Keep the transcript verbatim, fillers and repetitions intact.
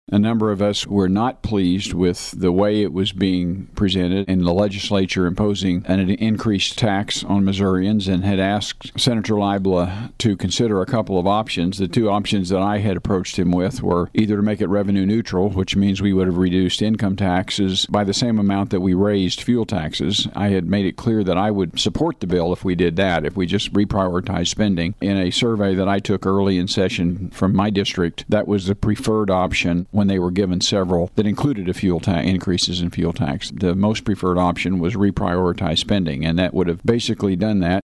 A number of us were not pleased with the way it was being presented in the legislature imposing an increased tax on Missourians and had asked Senator Leibla to consider a couple of options. The two options that I had approached him with were either to make it revenue neutral, which means we would have reduced income taxes by the same amount that we raised fuel taxes. I had made it clear that I would support the bill if we did that, if we just reprioritized spending. In a survey that I took early in session from my district, that was the preferred option when they were given several that included a fuel tax increases in fuel tax. The most preferred option was reprioritize spending, and that would have basically done that.